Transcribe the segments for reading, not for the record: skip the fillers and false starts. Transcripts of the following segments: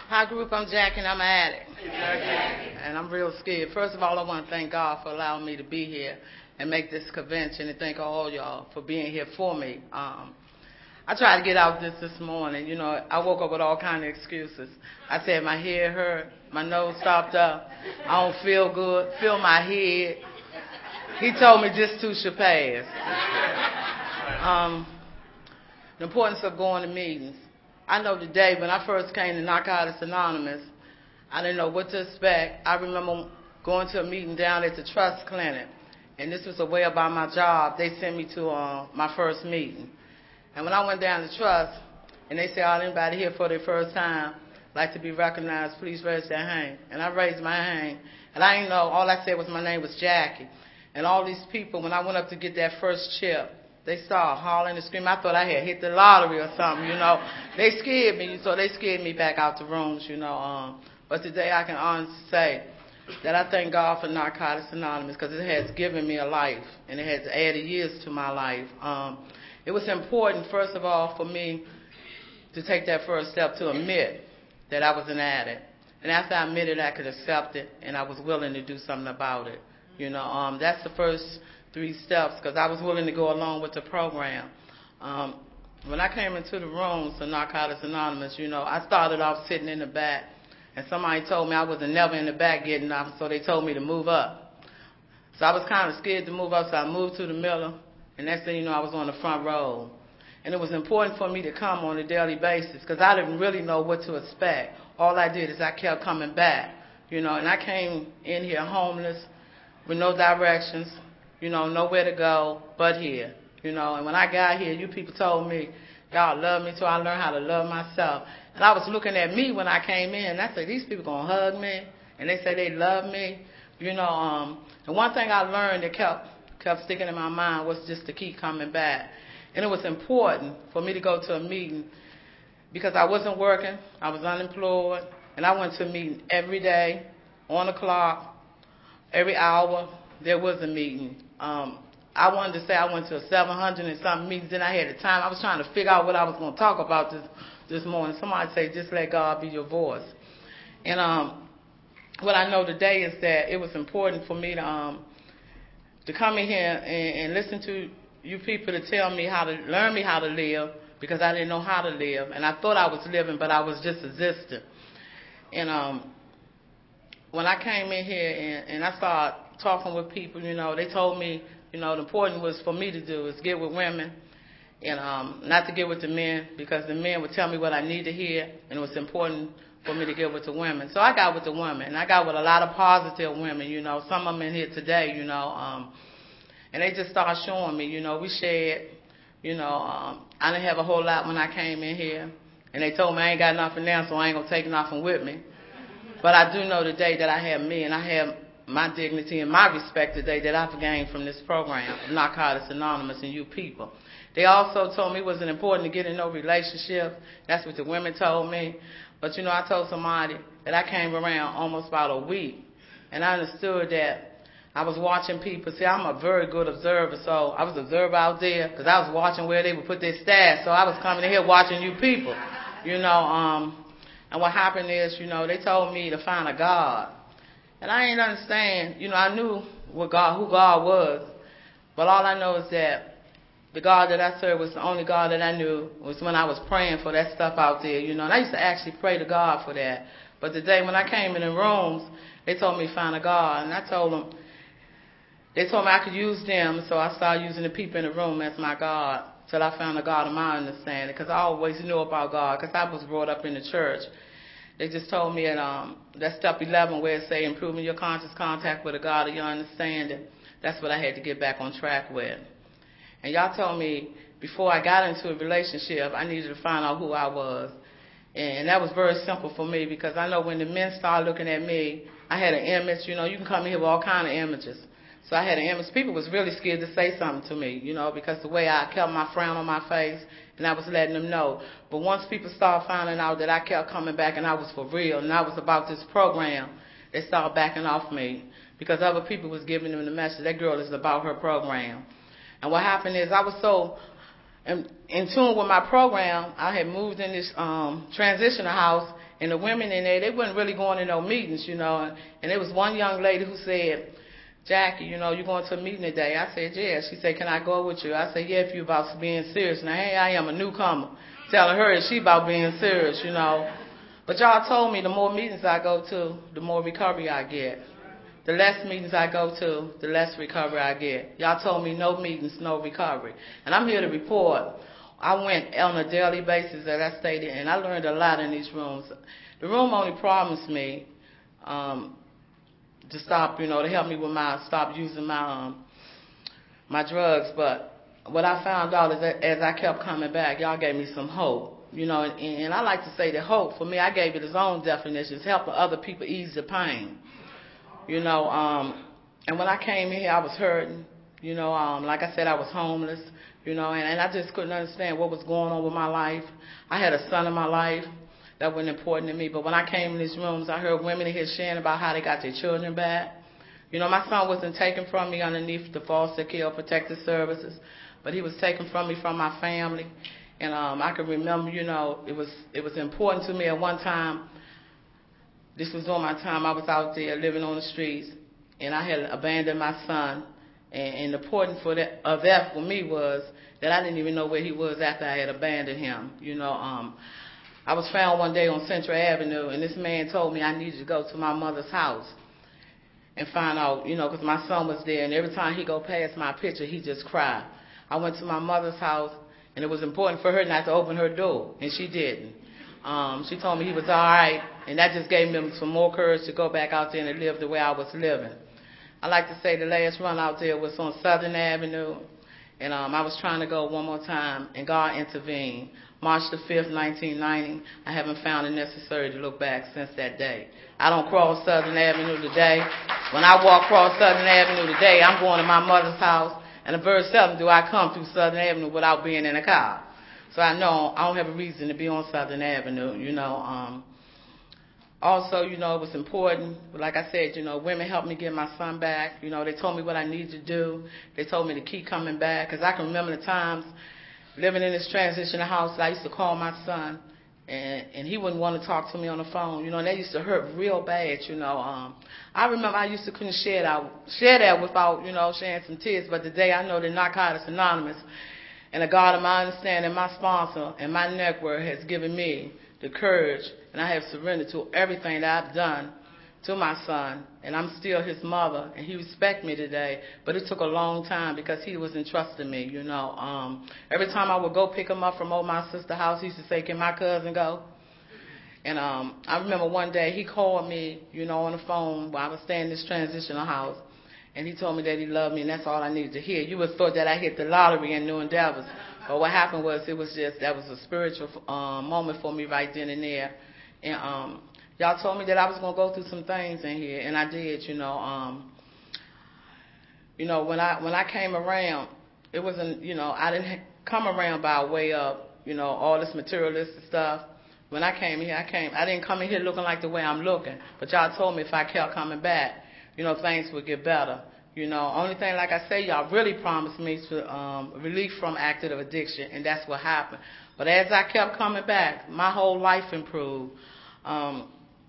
Hi, group. I'm Jackie, and I'm an addict. Hey, Jackie. And I'm real scared. First of all, I want to thank God for allowing me to be here and make this convention, and thank all y'all for being here for me. I tried to get out this morning. You know, I woke up with all kind of excuses. I said my head hurt, my nose stopped up, I don't feel good, feel my head. He told me this too should pass. The importance of going to meetings. I know today when I first came to Narcotics Anonymous, I didn't know what to expect. I remember going to a meeting down at the Trust Clinic, and this was a way about my job. They sent me to my first meeting. And when I went down to Trust, and they said, anybody here for their first time like to be recognized, please raise their hand. And I raised my hand, and I didn't know, all I said was my name was Jackie. And all these people, when I went up to get that first chip, they started hollering and screaming. I thought I had hit the lottery or something, you know. They scared me, so they scared me back out the rooms, you know. But today I can honestly say that I thank God for Narcotics Anonymous because it has given me a life, and it has added years to my life. It was important, first of all, for me to take that first step to admit that I was an addict. And after I admitted, I could accept it, and I was willing to do something about it. You know, that's the first 3 steps, because I was willing to go along with the program. When I came into the rooms for Narcotics Anonymous, you know, I started off sitting in the back, and somebody told me I was never in the back getting up, so they told me to move up. So I was kind of scared to move up, so I moved to the middle, and next thing you know, I was on the front row. And it was important for me to come on a daily basis, because I didn't really know what to expect. All I did is I kept coming back, you know, and I came in here homeless with no directions, you know, nowhere to go but here, you know. And when I got here, you people told me, y'all love me, so I learned how to love myself. And I was looking at me when I came in, and I said, these people going to hug me, and they say they love me, you know. And one thing I learned that kept sticking in my mind was just to keep coming back. And it was important for me to go to a meeting because I wasn't working, I was unemployed, and I went to a meeting every day, on the clock, every hour. There was a meeting. I wanted to say I went to 700 and something meetings, then I had the time. I was trying to figure out what I was going to talk about this morning. Somebody say, just let God be your voice. And what I know today is that it was important for me to come in here and listen to you people to tell me how to, learn me how to live, because I didn't know how to live. And I thought I was living, but I was just existing. And when I came in here and I started talking with people, you know, they told me, you know, the important was for me to do is get with women and not to get with the men, because the men would tell me what I need to hear, and it was important for me to get with the women. So I got with the women, and I got with a lot of positive women, you know, some of them in here today, you know, and they just started showing me, you know, we shared, you know, I didn't have a whole lot when I came in here, and they told me I ain't got nothing now, so I ain't going to take nothing with me. But I do know today that I have me, and I have my dignity and my respect today that I've gained from this program, Narcotics Anonymous and you people. They also told me it wasn't important to get in no relationship. That's what the women told me. But, you know, I told somebody that I came around almost about a week, and I understood that I was watching people. See, I'm a very good observer, so I was observer out there because I was watching where they would put their stash. So I was coming in here watching you people, you know. And what happened is, you know, they told me to find a God. And I didn't understand, you know, I knew who God was, but all I know is that the God that I served was the only God that I knew was when I was praying for that stuff out there, you know. And I used to actually pray to God for that. But the day when I came in the rooms, they told me to find a God. And I told them, they told me I could use them, so I started using the people in the room as my God till I found a God of my understanding, because I always knew about God because I was brought up in the church. They just told me that step 11 where it say improving your conscious contact with a God of your understanding. That's what I had to get back on track with. And y'all told me before I got into a relationship, I needed to find out who I was. And that was very simple for me, because I know when the men started looking at me, I had an image. You know, you can come in here with all kind of images. So I had an image. People was really scared to say something to me, you know, because the way I kept my frown on my face, and I was letting them know. But once people started finding out that I kept coming back and I was for real and I was about this program, they started backing off me, because other people was giving them the message, that girl is about her program. And what happened is I was so And in tune with my program, I had moved in this transitional house, and the women in there, they wasn't really going to no meetings, you know. And there was one young lady who said, Jackie, you know, you going to a meeting today? I said, yeah. She said, can I go with you? I said, yeah, if you about being serious. Now, hey, I am a newcomer. Telling her she about being serious, you know. But y'all told me the more meetings I go to, the more recovery I get. The less meetings I go to, the less recovery I get. Y'all told me no meetings, no recovery. And I'm here to report. I went on a daily basis, as I stated, and I learned a lot in these rooms. The room only promised me to stop, you know, to help me with stop using my drugs. But what I found out is that as I kept coming back, y'all gave me some hope. You know, and I like to say that hope, for me, I gave it its own definitions, helping other people ease the pain. You know, and when I came in here, I was hurting. You know, like I said, I was homeless. You know, and I just couldn't understand what was going on with my life. I had a son in my life that wasn't important to me. But when I came in these rooms, I heard women in here sharing about how they got their children back. You know, my son wasn't taken from me underneath the foster care protective services, but he was taken from me from my family. And I can remember, you know, it was important to me at one time. This was during my time I was out there living on the streets, and I had abandoned my son. And the important of that for me was that I didn't even know where he was after I had abandoned him. You know, I was found one day on Central Avenue, and this man told me I needed to go to my mother's house and find out, you know, because my son was there, and every time he go past my picture, he just cried. I went to my mother's house, and it was important for her not to open her door, and she didn't. She told me he was all right, and that just gave me some more courage to go back out there and live the way I was living. I like to say the last run out there was on Southern Avenue, and I was trying to go one more time, and God intervened. March the 5th, 1990, I haven't found it necessary to look back since that day. I don't cross Southern Avenue today. When I walk across Southern Avenue today, I'm going to my mother's house, and very seldom do I come through Southern Avenue without being in a car. So I know I don't have a reason to be on Southern Avenue, you know. Also, you know, it was important. Like I said, you know, women helped me get my son back. You know, they told me what I needed to do. They told me to keep coming back. Because I can remember the times living in this transitional house, I used to call my son, and he wouldn't want to talk to me on the phone. You know, and that used to hurt real bad, you know. I remember I used to couldn't share that without, you know, sharing some tears. But today I know that Narcotics Anonymous and a God of my understanding, my sponsor, and my network has given me the courage, and I have surrendered to everything that I've done to my son, and I'm still his mother, and he respects me today, but it took a long time because he was entrusting me, you know. Every time I would go pick him up from over my sister's house, he used to say, can my cousin go? And I remember one day he called me, you know, on the phone while I was staying in this transitional house, and he told me that he loved me, and that's all I needed to hear. You would have thought that I hit the lottery in New Endeavors. But what happened was, that was a spiritual moment for me right then and there. And y'all told me that I was going to go through some things in here, and I did, you know. You know, when I came around, it wasn't, you know, I didn't come around by way of, you know, all this materialistic stuff. When I came here, I didn't come in here looking like the way I'm looking. But y'all told me if I kept coming back, you know, things would get better. You know, only thing, like I say, y'all really promised me to relief from active addiction, and that's what happened. But as I kept coming back, my whole life improved. I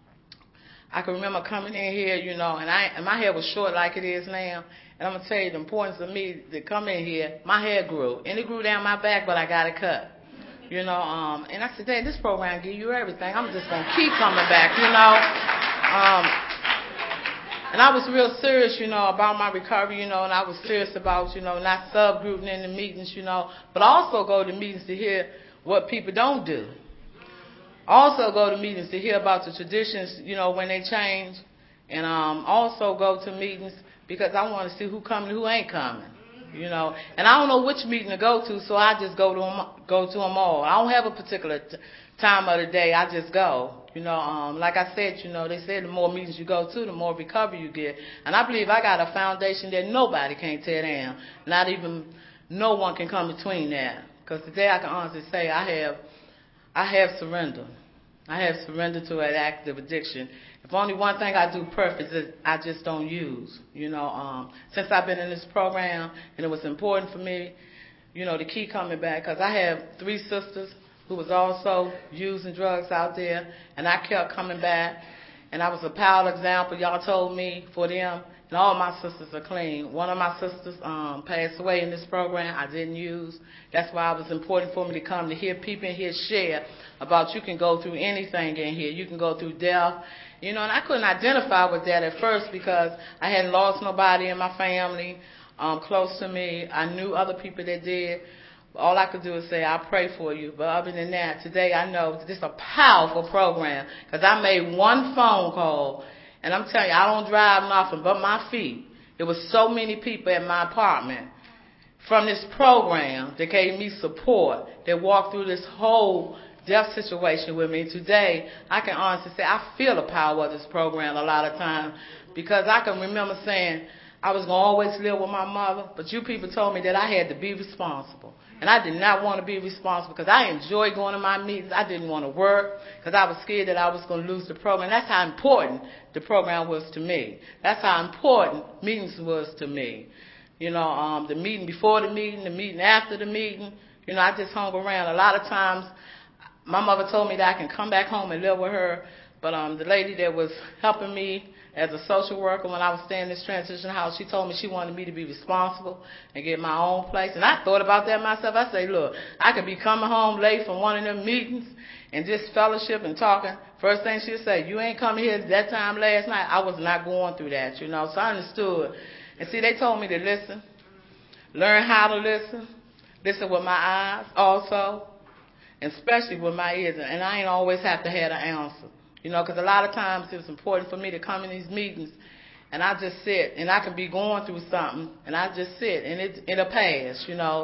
can remember coming in here, you know, and my hair was short like it is now. And I'm going to tell you the importance of me to come in here. My hair grew, and it grew down my back, but I got it cut. You know, and I said, Dad, this program give you everything. I'm just going to keep coming back, you know. And I was real serious, you know, about my recovery, you know, and I was serious about, you know, not subgrouping in the meetings, you know, but also go to meetings to hear what people don't do. Also go to meetings to hear about the traditions, you know, when they change. And also go to meetings because I want to see who coming and who ain't coming, you know. And I don't know which meeting to go to, so I just go to them all. I don't have a particular time of the day. I just go. You know, like I said, you know, they said the more meetings you go to, the more recovery you get. And I believe I got a foundation that nobody can tear down. Not even no one can come between that. Because today I can honestly say I have surrendered. I have surrendered to an active addiction. If only one thing I do perfect is I just don't use. You know, since I've been in this program, and it was important for me to keep coming back. Because I have 3 sisters who was also using drugs out there, and I kept coming back. And I was a power example, y'all told me, for them. And all my sisters are clean. One of my sisters passed away in this program. I didn't use. That's why it was important for me to come to hear people in here share about you can go through anything in here. You can go through death. And I couldn't identify with that at first because I hadn't lost nobody in my family close to me. I knew other people that did. All I could do is say, I pray for you. But other than that, today I know that this is a powerful program because I made one phone call. And I'm telling you, I don't drive nothing but my feet. There was so many people at my apartment from this program that gave me support, that walked through this whole death situation with me. Today, I can honestly say I feel the power of this program a lot of times because I can remember saying I was going to always live with my mother, but you people told me that I had to be responsible. And I did not want to be responsible because I enjoyed going to my meetings. I didn't want to work because I was scared that I was going to lose the program. That's how important the program was to me. That's how important meetings was to me. The meeting before the meeting after the meeting. I just hung around. A lot of times, my mother told me that I can come back home and live with her. But the lady that was helping me as a social worker when I was staying in this transition house, she told me she wanted me to be responsible and get my own place. And I thought about that myself. I say, look, I could be coming home late from one of them meetings and just fellowship and talking. First thing she'd say, you ain't coming here that time last night. I was not going through that, So I understood. And see, they told me to listen, learn how to listen with my eyes also, and especially with my ears. And I ain't always have to have an answer. Because a lot of times it was important for me to come in these meetings and I just sit, and I can be going through something, and I just sit, and it'll pass,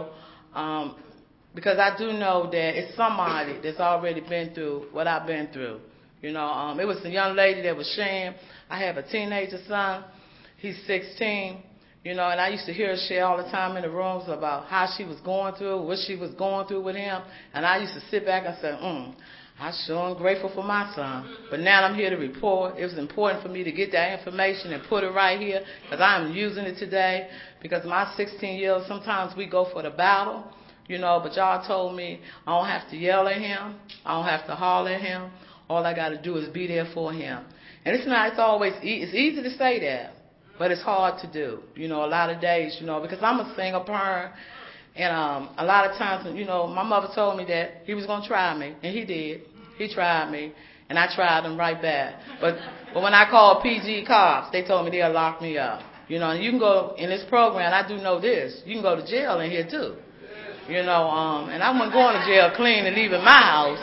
because I do know that it's somebody that's already been through what I've been through. It was a young lady that was sharing. I have a teenager son. He's 16, and I used to hear her share all the time in the rooms about how she was going through, what she was going through with him, and I used to sit back and say, I sure am grateful for my son. But now I'm here to report. It was important for me to get that information and put it right here because I'm using it today. Because my 16 years, sometimes we go for the battle, but y'all told me I don't have to yell at him. I don't have to holler at him. All I got to do is be there for him. And it's easy to say that, but it's hard to do, a lot of days, because I'm a single parent. And a lot of times, my mother told me that he was going to try me, and he did. He tried me, and I tried him right back. But when I called PG cops, they told me they'll lock me up. And you can go in this program. I do know this. You can go to jail in here too. And I wasn't going to jail clean and leaving my house.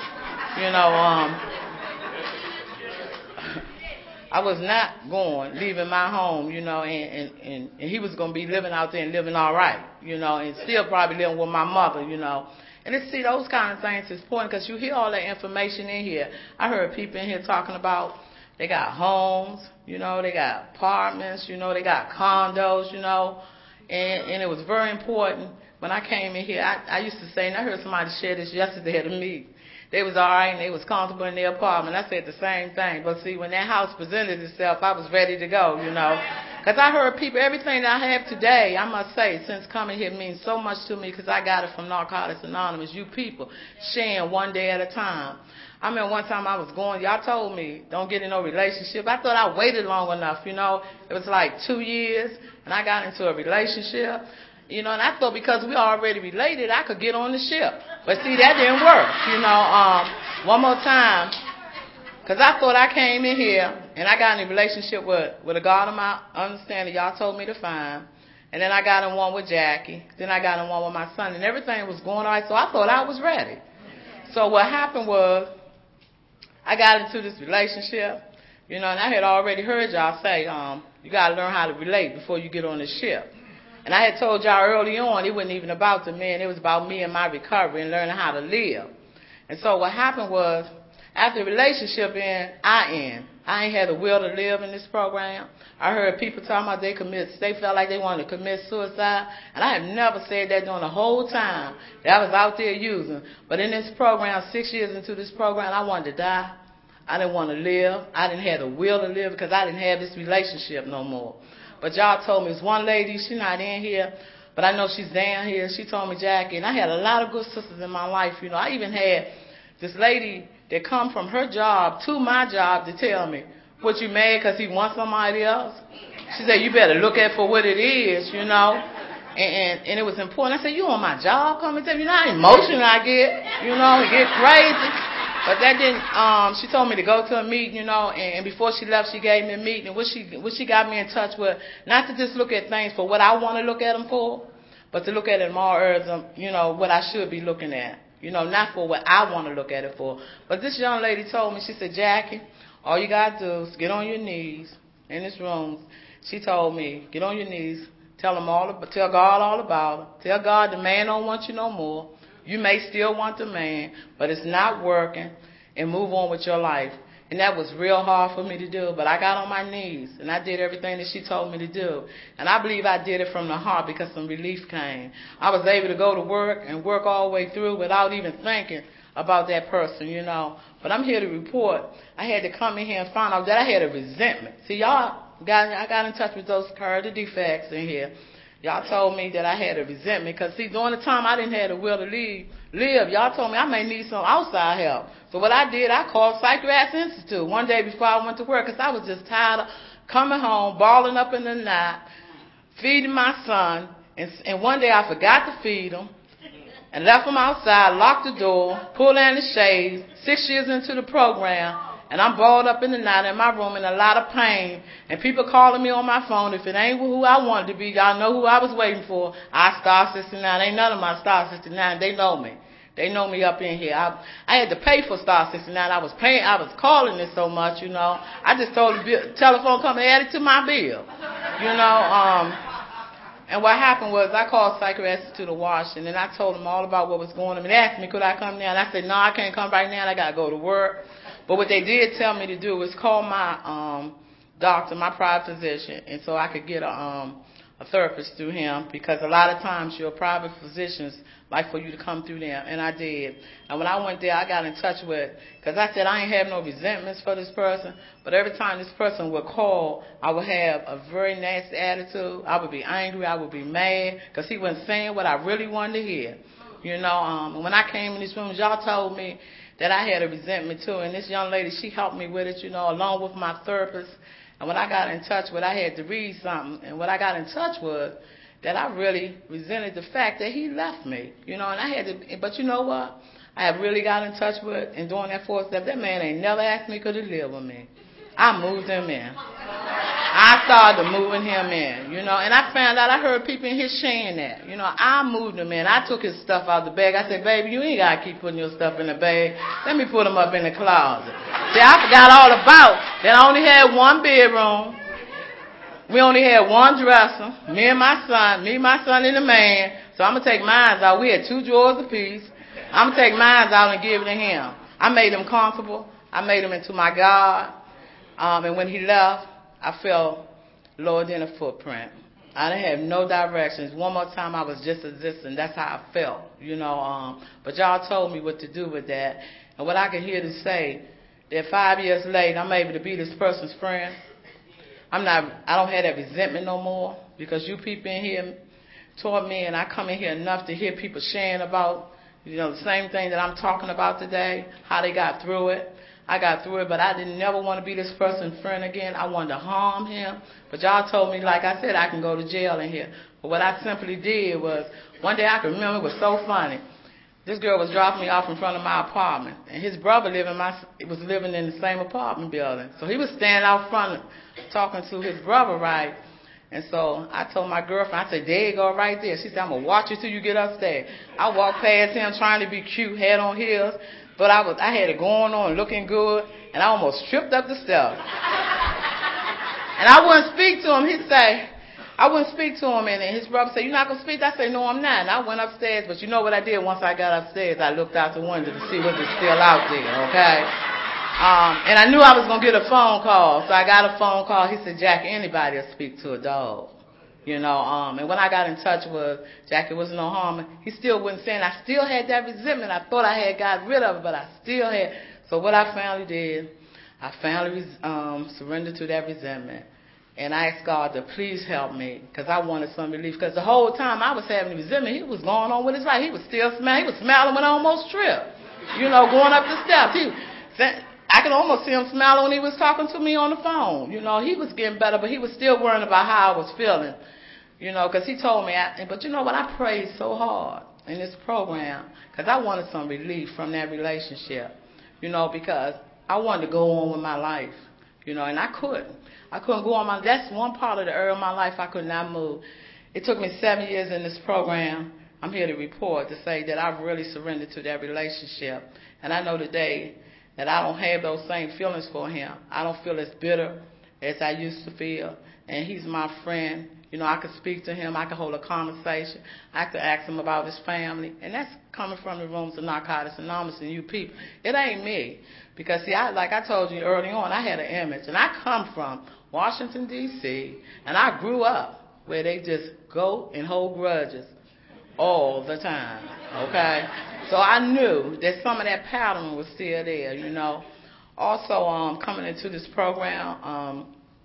I was not leaving my home, and he was going to be living out there and living all right, and still probably living with my mother, And see, those kind of things is important because you hear all that information in here. I heard people in here talking about they got homes, they got apartments, they got condos, and it was very important. When I came in here, I used to say, and I heard somebody share this yesterday at a meeting, they was all right and they was comfortable in their apartment. I said the same thing. But see, when that house presented itself, I was ready to go, Because I heard people, everything that I have today, I must say, since coming here means so much to me because I got it from Narcotics Anonymous. You people sharing one day at a time. I remember one time I was going, y'all told me, don't get in no relationship. I thought I waited long enough, It was like 2 years, and I got into a relationship. And I thought because we already related, I could get on the ship. But see, that didn't work, One more time, because I thought I came in here, and I got in a relationship with a God of my understanding y'all told me to find. And then I got in one with Jackie. Then I got in one with my son, and everything was going all right, so I thought I was ready. So what happened was, I got into this relationship, and I had already heard y'all say, you got to learn how to relate before you get on the ship. And I had told y'all early on, it wasn't even about the men. It was about me and my recovery and learning how to live. And so what happened was, after the relationship I ain't had the will to live in this program. I heard people talking about they felt like they wanted to commit suicide. And I have never said that during the whole time that I was out there using. But in this program, 6 years into this program, I wanted to die. I didn't want to live. I didn't have the will to live because I didn't have this relationship no more. But y'all told me, there's one lady, she's not in here, but I know she's down here. She told me, Jackie, and I had a lot of good sisters in my life. I even had this lady that come from her job to my job to tell me, what, you mad because he wants somebody else? She said, you better look at it for what it is, And it was important. I said, you on my job coming to me? How emotional I get, it get crazy. But that didn't, she told me to go to a meeting, and before she left, she gave me a meeting. And what she got me in touch with, not to just look at things for what I want to look at them for, but to look at it more as, what I should be looking at. Not for what I want to look at it for. But this young lady told me, she said, Jackie, all you got to do is get on your knees in this room. She told me, get on your knees, tell God all about it. Tell God the man don't want you no more. You may still want the man, but it's not working, and move on with your life. And that was real hard for me to do, but I got on my knees, and I did everything that she told me to do. And I believe I did it from the heart because some relief came. I was able to go to work and work all the way through without even thinking about that person, But I'm here to report, I had to come in here and find out that I had a resentment. See, I got in touch with those character defects in here. Y'all told me that I had a resentment because, see, during the time I didn't have the will to live, y'all told me I may need some outside help. So what I did, I called Psychiatric Institute one day before I went to work because I was just tired of coming home, balling up in the night, feeding my son, and one day I forgot to feed him and left him outside, locked the door, pulled down the shades, 6 years into the program, and I'm balled up in the night in my room in a lot of pain. And people calling me on my phone. If it ain't who I wanted to be, y'all know who I was waiting for. I Star 69. Ain't none of my Star 69. They know me. They know me up in here. I had to pay for Star 69. I was calling it so much, I just told the telephone company add it to my bill, And what happened was I called Psychiatric Institute of Washington, and I told them all about what was going on. And they asked me, could I come down? And I said, no, I can't come right now. I got to go to work. But what they did tell me to do was call my doctor, my private physician, and so I could get a therapist through him, because a lot of times your private physicians like for you to come through them, and I did. And when I went there, I got in touch with, because I said I ain't have no resentments for this person, but every time this person would call, I would have a very nasty attitude. I would be angry. I would be mad, because he wasn't saying what I really wanted to hear. And when I came in these rooms, y'all told me that I had a resentment too, and this young lady, she helped me with it, along with my therapist. And when I got in touch with, I had to read something, and what I got in touch with, that I really resented the fact that he left me, and I had to, but you know what? I have really got in touch with, and during that 4th step, that man ain't never asked me could he live with me. I moved him in. I started moving him in, and I found out, I heard people in here saying that, I moved him in. I took his stuff out the bag. I said, baby, you ain't got to keep putting your stuff in the bag. Let me put him up in the closet. See, I forgot all about that. I only had one bedroom. We only had one dresser, me, my son, and the man. So I'm going to take mine out. We had 2 drawers apiece. I'm going to take mine out and give it to him. I made him comfortable. I made him into my God. And when he left, I felt lower than a footprint. I didn't have no directions. One more time, I was just existing. That's how I felt, But y'all told me what to do with that. And what I can hear to say, that 5 years later, I'm able to be this person's friend. I don't have that resentment no more, because you people in here taught me, and I come in here enough to hear people sharing about, the same thing that I'm talking about today, how they got through it. I got through it, but I didn't never want to be this person's friend again. I wanted to harm him. But y'all told me, like I said, I can go to jail in here. But what I simply did was, one day I can remember, it was so funny. This girl was dropping me off in front of my apartment, and his brother was living in the same apartment building. So he was standing out front talking to his brother, right? And so I told my girlfriend, I said, there you go right there. She said, I'm going to watch you till you get upstairs. I walked past him trying to be cute, head on heels, but I had it going on, looking good, and I almost tripped up the steps. And I wouldn't speak to him. I wouldn't speak to him, and his brother said, you're not going to speak? I said, no, I'm not. And I went upstairs, but you know what I did once I got upstairs? I looked out the window to see was it still out there, okay? And I knew I was going to get a phone call, so I got a phone call. He said, Jackie, anybody will speak to a dog, And when I got in touch with Jackie, was no harm. He still wasn't saying. I still had that resentment. I thought I had got rid of it, but I still had. So what I finally did, I finally surrendered to that resentment. And I asked God to please help me because I wanted some relief. Because the whole time I was having resentment, he was going on with his life. He was still smiling. He was smiling when I almost tripped. Going up the steps. I could almost see him smiling when he was talking to me on the phone. He was getting better, but he was still worrying about how I was feeling. Because he told me, but you know what, I prayed so hard in this program because I wanted some relief from that relationship, because I wanted to go on with my life, and I couldn't. I couldn't go on that's one part of the area of my life I could not move. It took me 7 years in this program. I'm here to report to say that I've really surrendered to that relationship. And I know today that I don't have those same feelings for him. I don't feel as bitter as I used to feel. And he's my friend. I could speak to him. I could hold a conversation. I could ask him about his family. And that's coming from the rooms of Narcotics Anonymous and you people. It ain't me. Because, see, like I told you early on, I had an image. And I come from Washington, D.C., and I grew up where they just go and hold grudges all the time, okay? So I knew that some of that pattern was still there, Also, coming into this program,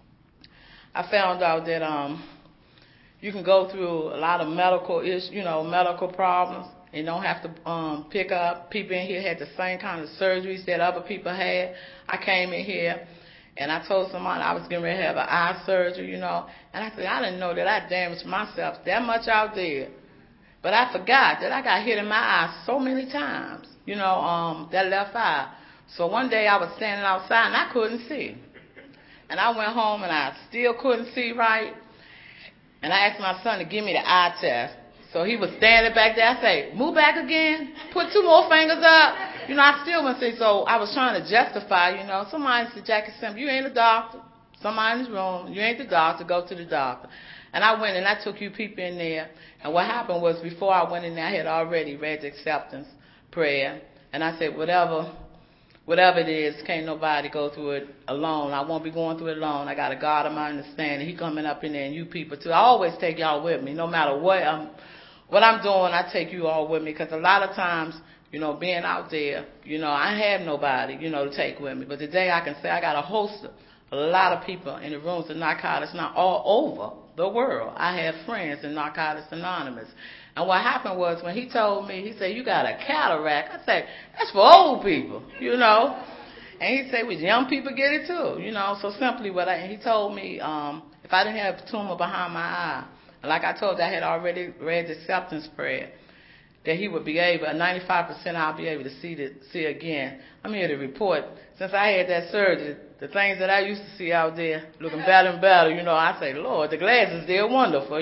I found out that you can go through a lot of medical issues, medical problems, and don't have to pick up. People in here had the same kind of surgeries that other people had. I came in here, and I told somebody I was getting ready to have an eye surgery, and I said, I didn't know that I damaged myself that much out there. But I forgot that I got hit in my eye so many times, that left eye. So one day I was standing outside, and I couldn't see. And I went home, and I still couldn't see right. And I asked my son to give me the eye test. So he was standing back there. I say, move back again, put 2 more fingers up. I still wouldn't see. So I was trying to justify, Somebody said, Jackie Sims, you ain't a doctor. Somebody in this room, you ain't the doctor, go to the doctor. And I went and I took you people in there. And what happened was before I went in there, I had already read the acceptance prayer. And I said, whatever it is, can't nobody go through it alone. I won't be going through it alone. I got a God of my understanding. He coming up in there and you people too. I always take y'all with me. No matter what I'm doing, I take you all with me. Because a lot of times, being out there, I have nobody, to take with me. But today I can say I got a lot of people in the rooms of Narcotics, not all over the world. I have friends in Narcotics Anonymous. And what happened was when he told me, he said, you got a cataract. I said, that's for old people, And he said, well, young people get it too, So simply he told me if I didn't have a tumor behind my eye, and like I told you, I had already read the acceptance prayer, that he would be able, 95% I'll be able to see again. I'm here to report, since I had that surgery, the things that I used to see out there looking better and better, I say, Lord, the glasses, they're wonderful,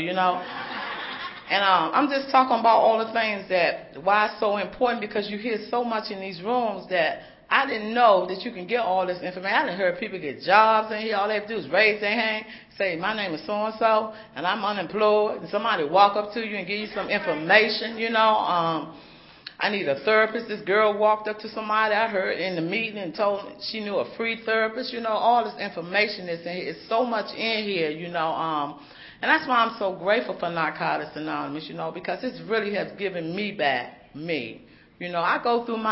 And I'm just talking about all the things why it's so important, because you hear so much in these rooms that I didn't know that you can get all this information. I didn't hear people get jobs in here. All they have to do is raise their hand, say, my name is so-and-so, and I'm unemployed. And somebody walk up to you and give you some information, I need a therapist. This girl walked up to somebody I heard in the meeting and told me she knew a free therapist. All this information is in here. It's so much in here, And that's why I'm so grateful for Narcotics Anonymous, because it really has given me back me. I go through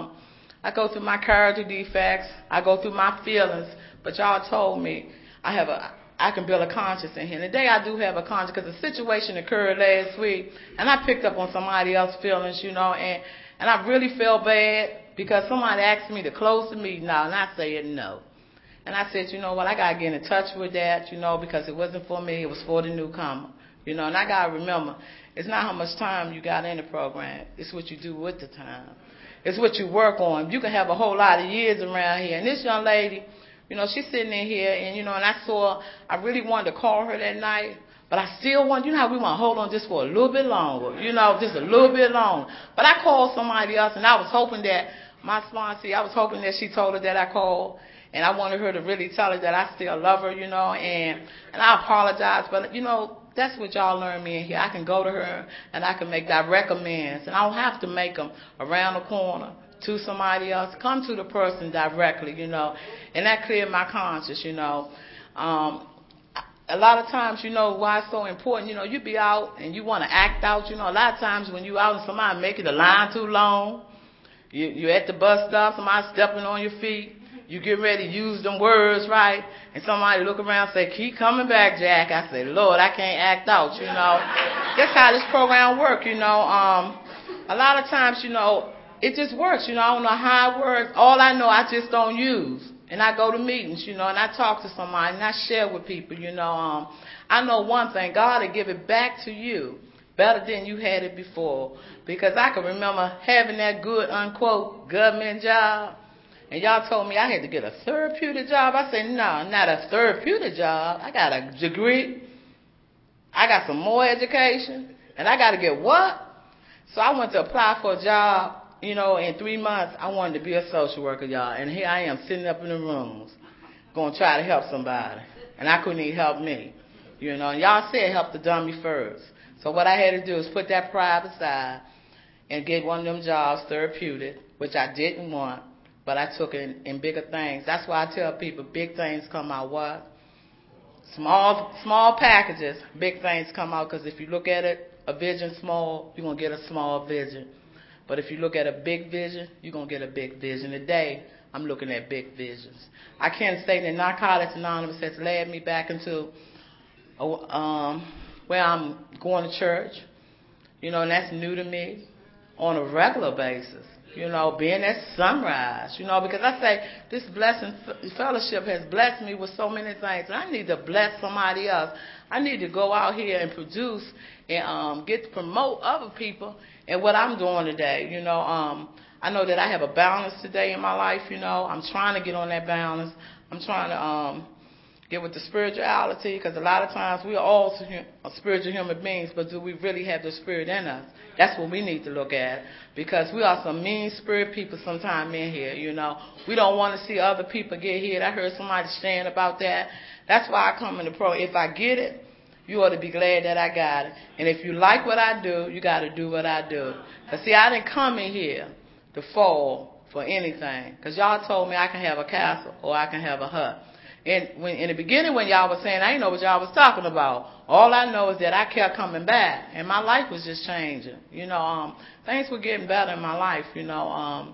my character defects. I go through my feelings. But y'all told me I can build a conscience in here. And today I do have a conscience because a situation occurred last week, and I picked up on somebody else's feelings, and I really felt bad because somebody asked me to close the meeting now, and I said no. And I said, you know what, I got to get in touch with that, because it wasn't for me, it was for the newcomer. And I got to remember, it's not how much time you got in the program, it's what you do with the time. It's what you work on. You can have a whole lot of years around here. And this young lady, she's sitting in here, and, and I really wanted to call her that night, but I still want, how we want to hold on just for a little bit longer, just a little bit longer. But I called somebody else, and I was hoping that my sponsor, I was hoping that she told her that I called. And I wanted her to really tell her that I still love her, and I apologize. But, that's what y'all learned me in here. I can go to her, and I can make direct amends. And I don't have to make them around the corner to somebody else. Come to the person directly, And that cleared my conscience, A lot of times, why it's so important, you be out and you want to act out. A lot of times when you out and somebody making the line too long, you're at the bus stop, somebody stepping on your feet. you get ready to use them words right, and somebody look around and say, keep coming back, Jack. I say, Lord, I can't act out, you know. That's how this program works, you know. A lot of times, you know, it just works, you know. I don't know how it works. All I know, I just don't use. And I go to meetings, you know, and I talk to somebody, and I share with people, you know. I know one thing, God will give it back to you better than you had it before. Because I can remember having that good, unquote, government job. And y'all told me I had to get a therapeutic job. I said, no, not a therapeutic job. I got a degree. I got some more education. And I got to get what? So I went to apply for a job. You know, in 3 months, I wanted to be a social worker, y'all. And here I am sitting up in the rooms going to try to help somebody. And I couldn't even help me. You know, and y'all said help the dummy first. So what I had to do is put that pride aside and get one of them jobs, therapeutic, which I didn't want, but I took it in bigger things. That's why I tell people big things come out what? Small packages, big things come out, because if you look at it, a vision small, you're going to get a small vision. But if you look at a big vision, you're going to get a big vision. Today, I'm looking at big visions. I can't say that Narcotics Anonymous has led me back into where I'm going to church, you know, and that's new to me on a regular basis. You know, being at Sunrise, you know, because I say this blessing fellowship has blessed me with so many things, and I need to bless somebody else. I need to go out here and produce and get to promote other people and what I'm doing today. You know, I know that I have a balance today in my life. You know, I'm trying to get on that balance. I'm trying to get with the spirituality, because a lot of times we are all spiritual human beings, but do we really have the spirit in us? That's what we need to look at, because we are some mean spirit people sometime in here, you know. We don't want to see other people get hit. I heard somebody saying about that. That's why I come in the program. If I get it, you ought to be glad that I got it. And if you like what I do, you got to do what I do. Because, see, I didn't come in here to fall for anything, because y'all told me I can have a castle or I can have a hut. And in the beginning when y'all was saying, I didn't know what y'all was talking about. All I know is that I kept coming back, and my life was just changing. You know, things were getting better in my life, you know.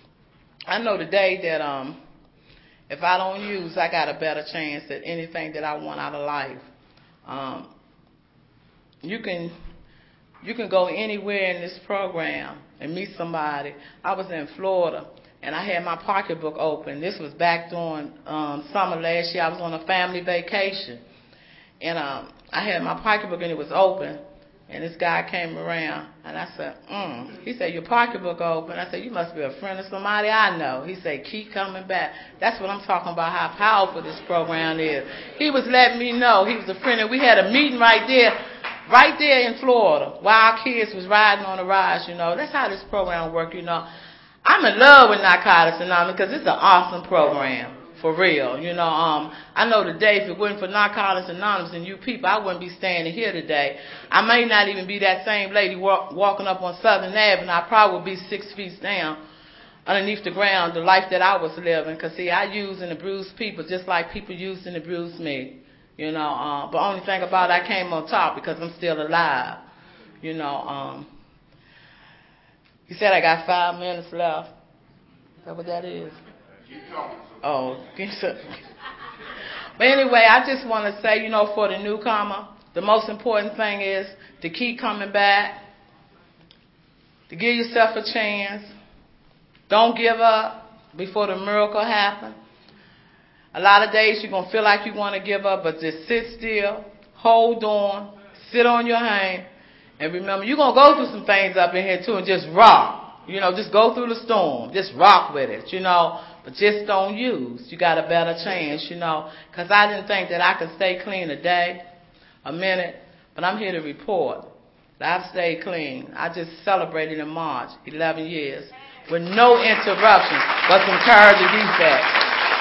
I know today that if I don't use, I got a better chance at anything that I want out of life. You can go anywhere in this program and meet somebody. I was in Florida, and I had my pocketbook open. This was back during summer last year. I was on a family vacation. And I had my pocketbook, and it was open. And this guy came around, and I said, He said, your pocketbook open. I said, you must be a friend of somebody I know. He said, keep coming back. That's what I'm talking about, how powerful this program is. He was letting me know he was a friend. And we had a meeting right there in Florida, while our kids was riding on the rides, you know. That's how this program works, you know. I'm in love with Narcotics Anonymous because it's an awesome program, for real. You know, I know today if it wasn't for Narcotics Anonymous and you people, I wouldn't be standing here today. I may not even be that same lady walking up on Southern Avenue. I probably would be 6 feet down underneath the ground, the life that I was living. Because, see, I use and abuse people just like people used and abused me. You know, but only thing about it, I came on top because I'm still alive. You know, he said I got 5 minutes left. Is that what that is? Oh, but anyway, I just want to say, you know, for the newcomer, the most important thing is to keep coming back, to give yourself a chance. Don't give up before the miracle happens. A lot of days you're going to feel like you want to give up, but just sit still, hold on, sit on your hand, and remember, you're going to go through some things up in here too, and just rock. You know, just go through the storm. Just rock with it, you know, but just don't use. You got a better chance, you know, because I didn't think that I could stay clean a day, a minute, but I'm here to report that I've stayed clean. I just celebrated in March 11 years with no interruption but some courage and defects.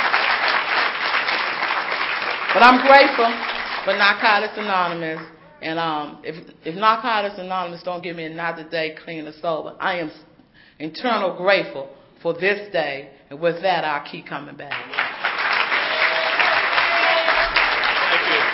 But I'm grateful for Narcotics Anonymous. And if Narcotics Anonymous don't give me another day clean or sober, I am eternal grateful for this day. And with that, I'll keep coming back. Thank you.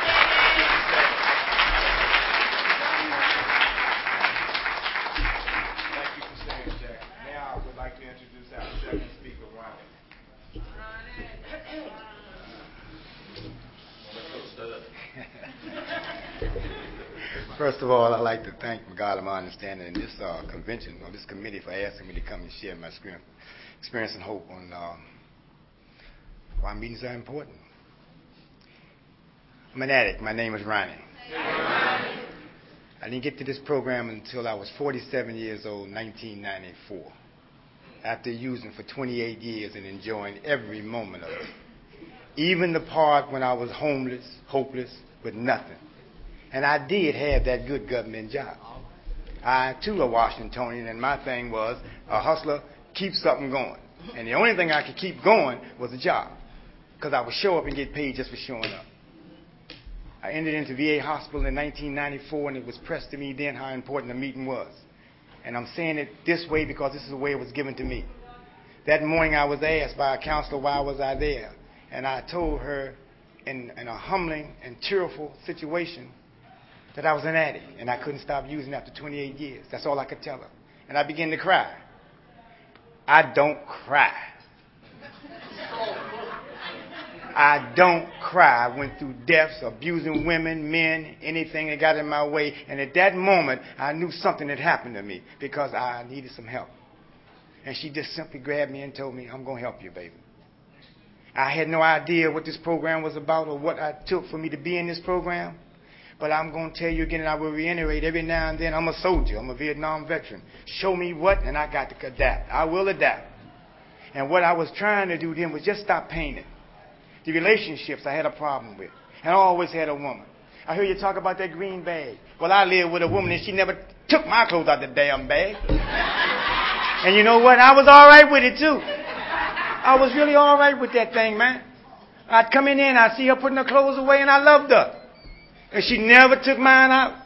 Thank you for saying, Jack. Now I would like to introduce our second speaker, Ronnie. First of all, I'd like to thank God of my understanding in this convention or this committee for asking me to come and share my experience and hope on why meetings are important. I'm an addict. My name is Ronnie. I didn't get to this program until I was 47 years old, 1994, after using for 28 years and enjoying every moment of it, even the part when I was homeless, hopeless, with nothing. And I did have that good government job. I, too, a Washingtonian, and my thing was a hustler, keep something going. And the only thing I could keep going was a job, because I would show up and get paid just for showing up. I entered into VA hospital in 1994, and it was pressed to me then how important the meeting was. And I'm saying it this way because this is the way it was given to me. That morning I was asked by a counselor why was I there, and I told her in a humbling and tearful situation that I was an addict, and I couldn't stop using after 28 years. That's all I could tell her. And I began to cry. I don't cry. I don't cry. I went through deaths, abusing women, men, anything that got in my way. And at that moment, I knew something had happened to me because I needed some help. And she just simply grabbed me and told me, I'm going to help you, baby. I had no idea what this program was about or what I took for me to be in this program. But I'm going to tell you again, and I will reiterate every now and then, I'm a soldier. I'm a Vietnam veteran. Show me what, and I got to adapt. I will adapt. And what I was trying to do then was just stop painting. The relationships I had a problem with. And I always had a woman. I hear you talk about that green bag. Well, I lived with a woman, and she never took my clothes out the damn bag. And you know what? I was all right with it, too. I was really all right with that thing, man. I'd come in there, and I'd see her putting her clothes away, and I loved her. And she never took mine out.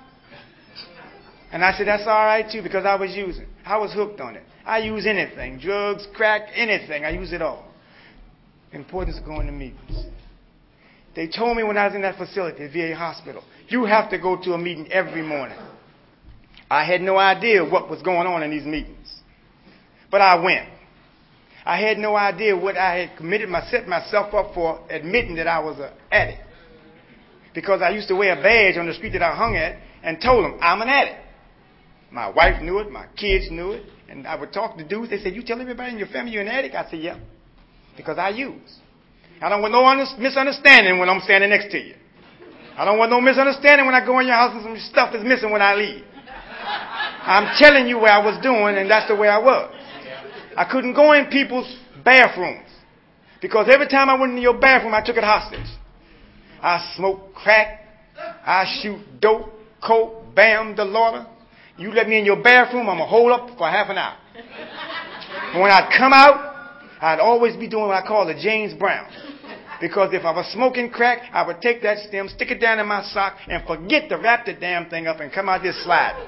And I said, that's all right, too, because I was using. I was hooked on it. I use anything, drugs, crack, anything. I use it all. The importance of going to meetings. They told me when I was in that facility, VA hospital, you have to go to a meeting every morning. I had no idea what was going on in these meetings. But I went. I had no idea what I had set myself up for admitting that I was an addict. Because I used to wear a badge on the street that I hung at and told them I'm an addict. My wife knew it, my kids knew it, and I would talk to dudes. They said, you tell everybody in your family you're an addict? I said, yeah, because I use. I don't want no misunderstanding when I'm standing next to you. I don't want no misunderstanding when I go in your house and some stuff is missing when I leave. I'm telling you where I was doing, and that's the way I was. I couldn't go in people's bathrooms because every time I went into your bathroom, I took it hostage. I smoke crack. I shoot dope, coke, bam, the Lorda. You let me in your bathroom, I'm going to hold up for half an hour. And when I'd come out, I'd always be doing what I call a James Brown. Because if I was smoking crack, I would take that stem, stick it down in my sock, and forget to wrap the damn thing up and come out this sliding.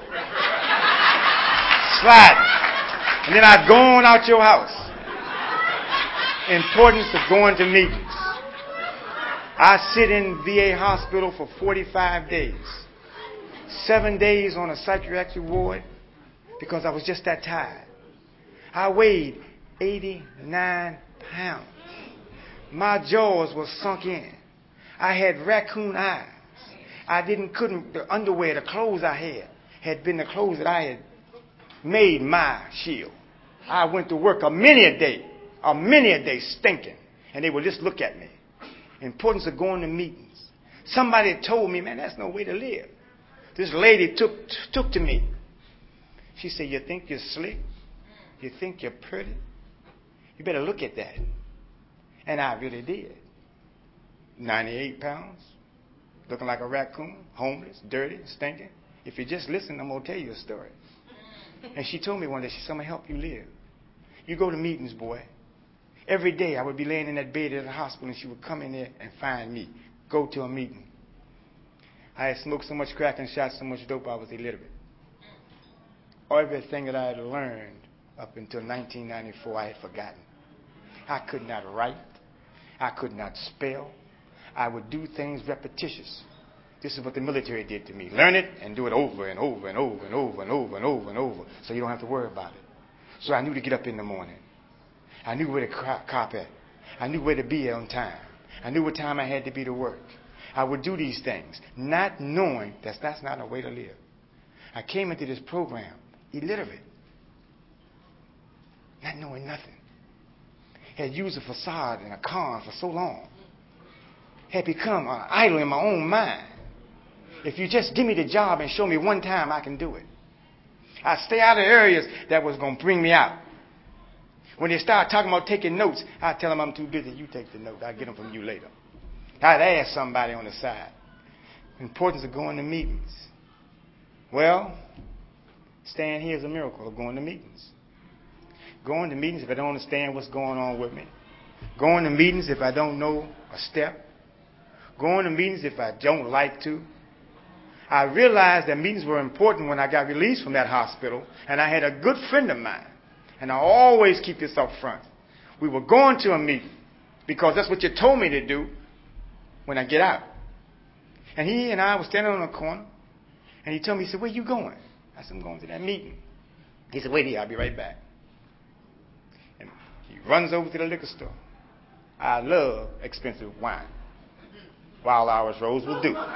Sliding. And then I'd go on out your house. Importance of going to meetings. I sit in VA hospital for 45 days. 7 days on a psychiatric ward because I was just that tired. I weighed 89 pounds. My jaws were sunk in. I had raccoon eyes. The underwear, the clothes I had been the clothes that I had made my shield. I went to work a many a day stinking. And they would just look at me. Importance of going to meetings. Somebody told me, man, that's no way to live. This lady took to me. She said, you think you're slick? You think you're pretty? You better look at that. And I really did. 98 pounds, looking like a raccoon, homeless, dirty, stinking. If you just listen, I'm going to tell you a story. And she told me one day, she said, I'm going to help you live. You go to meetings, boy. Every day I would be laying in that bed at the hospital and she would come in there and find me. Go to a meeting. I had smoked so much crack and shot so much dope I was illiterate. Everything that I had learned up until 1994 I had forgotten. I could not write. I could not spell. I would do things repetitious. This is what the military did to me. Learn it and do it over and over and over and over and over and over and over so you don't have to worry about it. So I knew to get up in the morning. I knew where the cop at. I knew where to be on time. I knew what time I had to be to work. I would do these things, not knowing that that's not a way to live. I came into this program illiterate, not knowing nothing. Had used a facade and a con for so long. Had become an idol in my own mind. If you just give me the job and show me one time, I can do it. I stay out of areas that was going to bring me out. When they start talking about taking notes, I tell them I'm too busy. You take the note. I'll get them from you later. I'd ask somebody on the side. The importance of going to meetings. Well, staying here is a miracle of going to meetings. Going to meetings if I don't understand what's going on with me. Going to meetings if I don't know a step. Going to meetings if I don't like to. I realized that meetings were important when I got released from that hospital, and I had a good friend of mine, and I always keep this up front. We were going to a meeting because that's what you told me to do when I get out. And he and I were standing on a corner, and he told me, he said, where you going? I said, I'm going to that meeting. He said, wait here, I'll be right back. And he runs over to the liquor store. I love expensive wine. Wild Hours Rose will do.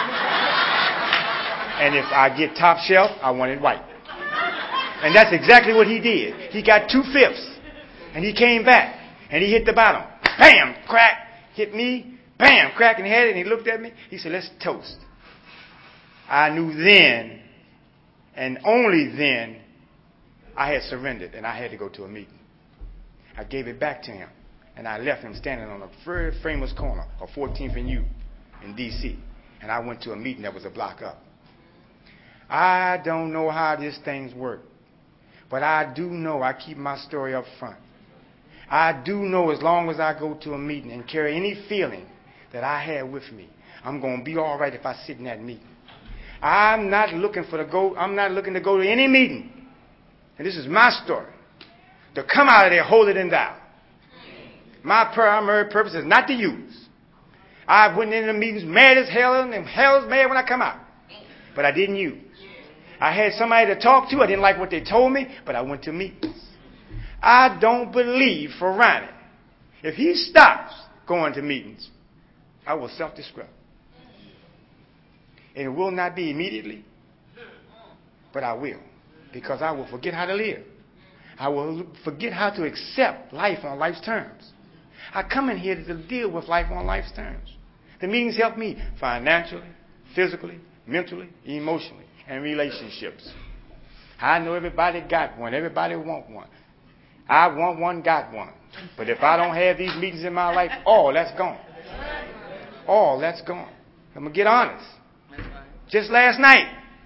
And if I get top shelf, I want it white. And that's exactly what he did. He got 2/5. And he came back. And he hit the bottom. Bam! Crack! Hit me. Bam! Crack in the head. And he looked at me. He said, let's toast. I knew then, and only then, I had surrendered. And I had to go to a meeting. I gave it back to him. And I left him standing on a very famous corner of 14th and U in D.C. And I went to a meeting that was a block up. I don't know how these things work. But I do know I keep my story up front. I do know as long as I go to a meeting and carry any feeling that I have with me, I'm going to be all right if I sit in that meeting. I'm not looking to go to any meeting. And this is my story. To come out of there holier than thou. My primary purpose is not to use. I went into the meetings mad as hell, and hell is mad when I come out. But I didn't use. I had somebody to talk to. I didn't like what they told me, but I went to meetings. I don't believe for Ronnie, if he stops going to meetings, I will self-destruct. And it will not be immediately, but I will. Because I will forget how to live. I will forget how to accept life on life's terms. I come in here to deal with life on life's terms. The meetings help me financially, physically, mentally, emotionally, and relationships. I know everybody got one. Everybody want one. I want one, got one. But if I don't have these meetings in my life, all that's gone. All that's gone. I'm going to get honest. Just last night.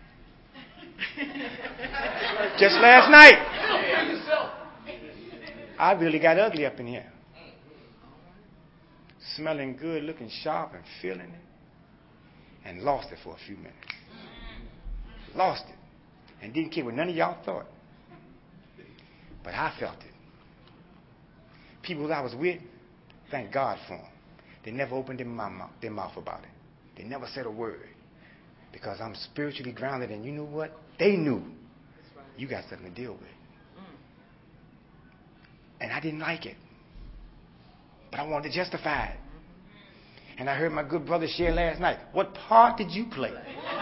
I really got ugly up in here. Smelling good, looking sharp, and feeling it. And lost it for a few minutes. Lost it. And didn't care what none of y'all thought. But I felt it. People I was with, thank God for them. They never opened their mouth about it. They never said a word. Because I'm spiritually grounded, and you know what? They knew. You got something to deal with. And I didn't like it. But I wanted to justify it. And I heard my good brother share last night. What part did you play?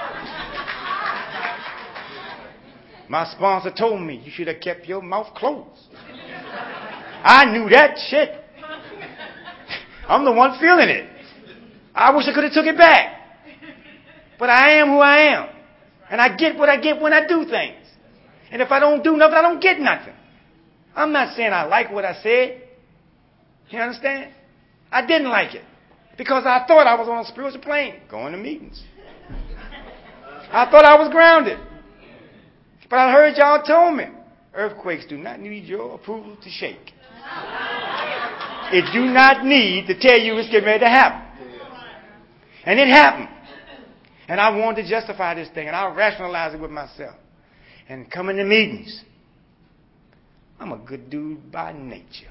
My sponsor told me you should have kept your mouth closed. I knew that shit. I'm the one feeling it. I wish I could have took it back. But I am who I am. And I get what I get when I do things. And if I don't do nothing, I don't get nothing. I'm not saying I like what I said. You understand? I didn't like it. Because I thought I was on a spiritual plane, going to meetings. I thought I was grounded. But I heard y'all told me, earthquakes do not need your approval to shake. It do not need to tell you it's getting ready to happen. And it happened. And I wanted to justify this thing, and I rationalized it with myself. And coming to meetings, I'm a good dude by nature.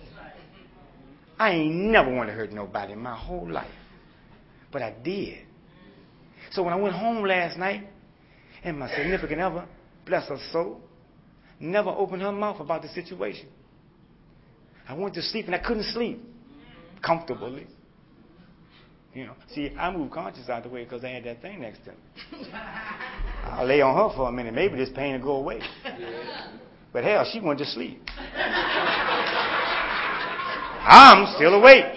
I ain't never wanted to hurt nobody in my whole life. But I did. So when I went home last night, and my significant other, bless her soul, never opened her mouth about the situation. I went to sleep and I couldn't sleep comfortably. You know, see, I moved conscious out the way because I had that thing next to me. I'll lay on her for a minute. Maybe this pain will go away. But hell, she went to sleep. I'm still awake.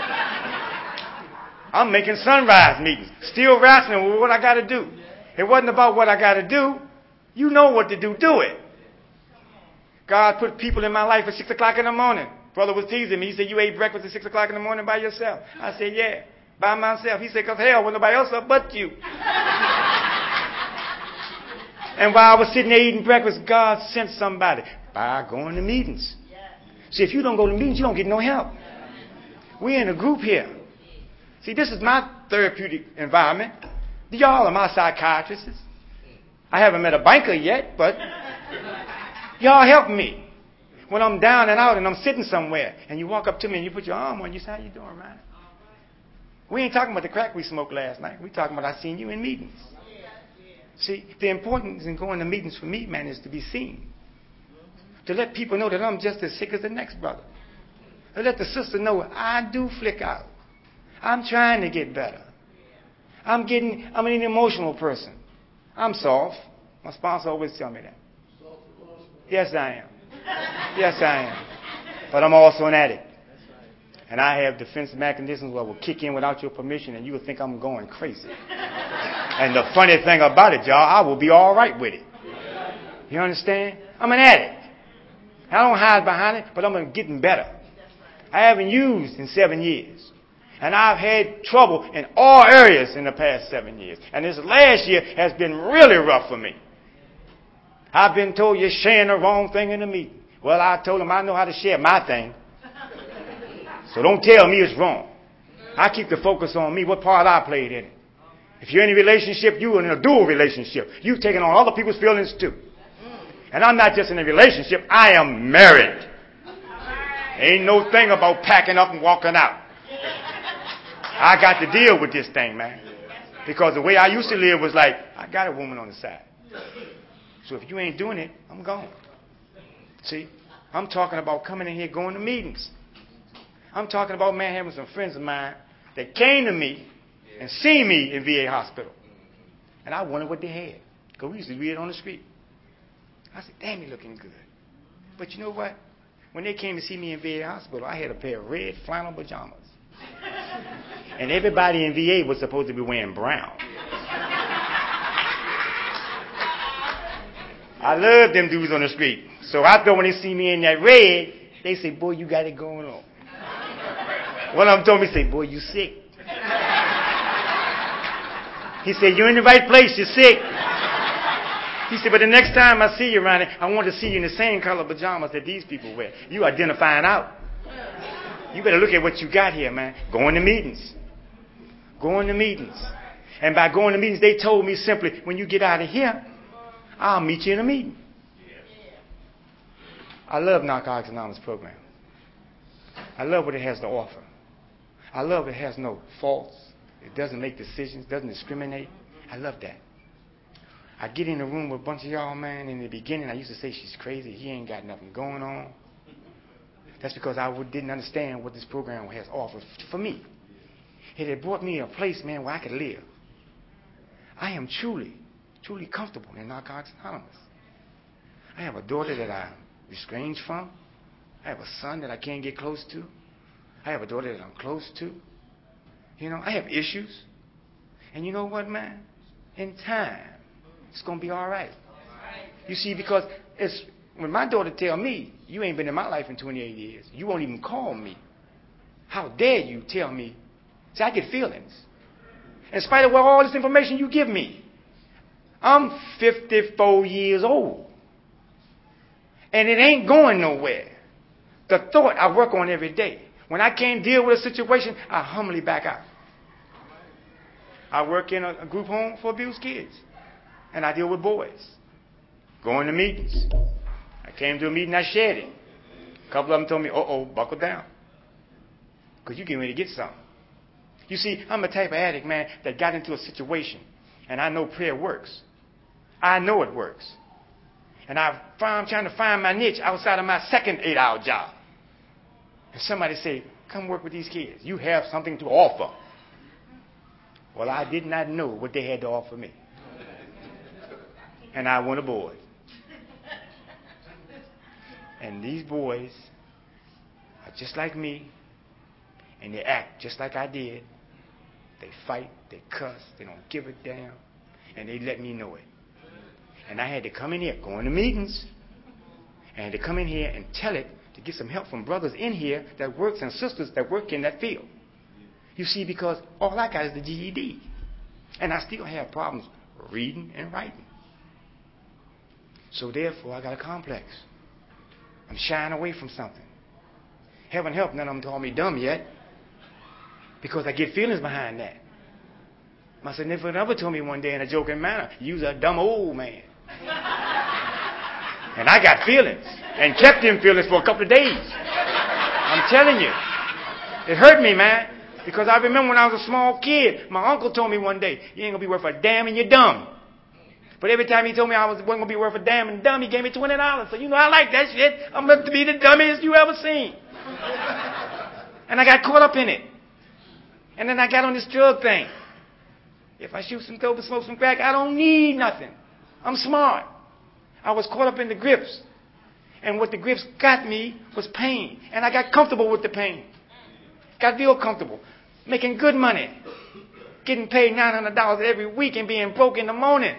I'm making sunrise meetings. Still wrestling with what I got to do. It wasn't about what I got to do. You know what to do. Do it. God put people in my life at 6 o'clock in the morning. Brother was teasing me. He said, you ate breakfast at 6 o'clock in the morning by yourself. I said, yeah, by myself. He said, because hell, when nobody else up but you. And while I was sitting there eating breakfast, God sent somebody by going to meetings. See, if you don't go to meetings, you don't get no help. We're in a group here. See, this is my therapeutic environment. Y'all are my psychiatrists. I haven't met a banker yet, but y'all help me. When I'm down and out and I'm sitting somewhere, and you walk up to me and you put your arm on, you say, how you doing, man? We ain't talking about the crack we smoked last night. We talking about I seen you in meetings. See, the importance in going to meetings for me, man, is to be seen. To let people know that I'm just as sick as the next brother. To let the sister know I do flick out. I'm trying to get better. I'm an emotional person. I'm soft. My sponsor always tell me that. Yes, I am. Yes, I am. But I'm also an addict. And I have defense mechanisms that will kick in without your permission, and you will think I'm going crazy. And the funny thing about it, y'all, I will be all right with it. You understand? I'm an addict. I don't hide behind it, but I'm getting better. I haven't used in 7 years. And I've had trouble in all areas in the past 7 years. And this last year has been really rough for me. I've been told you're sharing the wrong thing in the meeting. Well, I told them I know how to share my thing. So don't tell me it's wrong. I keep the focus on me, what part I played in it. If you're in a relationship, you're in a dual relationship. You've taken on other people's feelings too. And I'm not just in a relationship, I am married. Ain't no thing about packing up and walking out. I got to deal with this thing, man. Because the way I used to live was like, I got a woman on the side. So if you ain't doing it, I'm gone. See, I'm talking about coming in here, going to meetings. I'm talking about, man, having some friends of mine that came to me and seen me in VA hospital. And I wondered what they had. Because we used to read it on the street. I said, damn, you looking good. But you know what? When they came to see me in VA hospital, I had a pair of red flannel pajamas. And everybody in VA was supposed to be wearing brown. I love them dudes on the street. So I thought when they see me in that red, they say, boy, you got it going on. One of them told me, say, boy, you sick. He said, you're in the right place, you're sick. He said, but the next time I see you around it, I want to see you in the same color pajamas that these people wear. You identifying out. You better look at what you got here, man. Going to meetings. Going to meetings. And by going to meetings, they told me simply, when you get out of here, I'll meet you in a meeting. I love Narcotics Anonymous program. I love what it has to offer. I love it has no faults. It doesn't make decisions, doesn't discriminate. I love that. I get in a room with a bunch of y'all, man. In the beginning, I used to say, she's crazy. He ain't got nothing going on. That's because I didn't understand what this program has offered for me. It had brought me a place, man, where I could live. I am truly, truly comfortable in Narcotics Anonymous. I have a daughter that I'm estranged from. I have a son that I can't get close to. I have a daughter that I'm close to. You know, I have issues. And you know what, man? In time, it's going to be all right. You see, because it's when my daughter tell me, you ain't been in my life in 28 years. You won't even call me. How dare you tell me? See, I get feelings. In spite of all this information you give me. I'm 54 years old. And it ain't going nowhere. The thought I work on every day. When I can't deal with a situation, I humbly back out. I work in a group home for abused kids. And I deal with boys. Going to meetings. I came to a meeting, I shared it. A couple of them told me, uh-oh, buckle down. Because you're getting ready to get something. You see, I'm the type of addict, man, that got into a situation. And I know prayer works. I know it works. And I'm trying to find my niche outside of my second 8-hour job. And somebody say, Come work with these kids. You have something to offer. Well, I did not know what they had to offer me. And I went aboard. And these boys are just like me, and they act just like I did. They fight, they cuss, they don't give a damn, and they let me know it. And I had to come in here, go into meetings, and I had to come in here and tell it to get some help from brothers in here that works and sisters that work in that field. You see, because all I got is the GED. And I still have problems reading and writing. So therefore, I got a complex. I'm shying away from something. Heaven help, none of them call me dumb yet. Because I get feelings behind that. My significant other told me one day in a joking manner, "You's a dumb old man." And I got feelings. And kept them feelings for a couple of days. I'm telling you. It hurt me, man. Because I remember when I was a small kid, my uncle told me one day, "You ain't going to be worth a damn and you're dumb." But every time he told me I wasn't going to be worth a damn and dumb, he gave me $20. So you know I like that shit. I'm going to be the dumbest you ever seen. And I got caught up in it. And then I got on this drug thing. If I shoot some dope and smoke some crack, I don't need nothing. I'm smart. I was caught up in the grips. And what the grips got me was pain. And I got comfortable with the pain. Got real comfortable. Making good money. Getting paid $900 every week and being broke in the morning.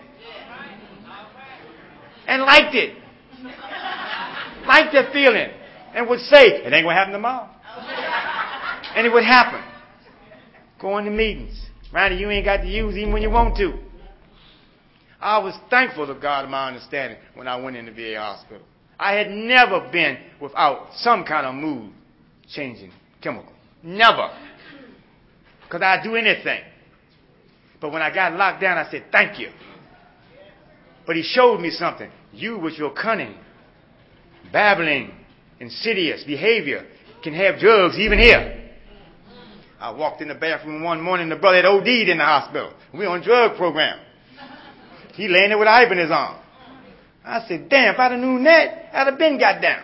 And liked it. Liked that feeling. And would say, "It ain't going to happen tomorrow." And it would happen. Going to meetings. Randy, you ain't got to use even when you want to. I was thankful to God of my understanding when I went in the VA hospital. I had never been without some kind of mood changing chemical. Never. Because I'd do anything. But when I got locked down, I said, "Thank you." But he showed me something. You with your cunning, babbling, insidious behavior can have drugs even here. I walked in the bathroom one morning, the brother had OD'd in the hospital. We on a drug program. He laying there with an IV in his arm. I said, "Damn, if I'd have known that, I'd have been got down."